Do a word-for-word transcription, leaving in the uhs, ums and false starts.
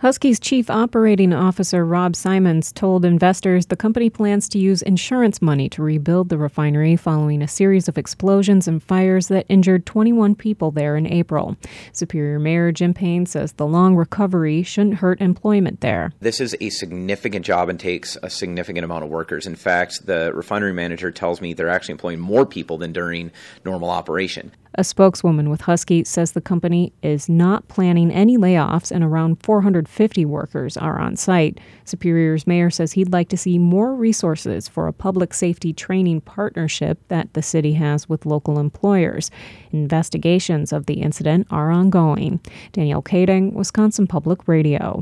Husky's chief operating officer, Rob Simons, told investors the company plans to use insurance money to rebuild the refinery following a series of explosions and fires that injured twenty-one people there in April. Superior Mayor Jim Payne says the long recovery shouldn't hurt employment there. This is a significant job and takes a significant amount of workers. In fact, the refinery manager tells me they're actually employing more people than during normal operation. A spokeswoman with Husky says the company is not planning any layoffs and around four hundred fifty workers are on site. Superior's mayor says he'd like to see more resources for a public safety training partnership that the city has with local employers. Investigations of the incident are ongoing. Danielle Kading, Wisconsin Public Radio.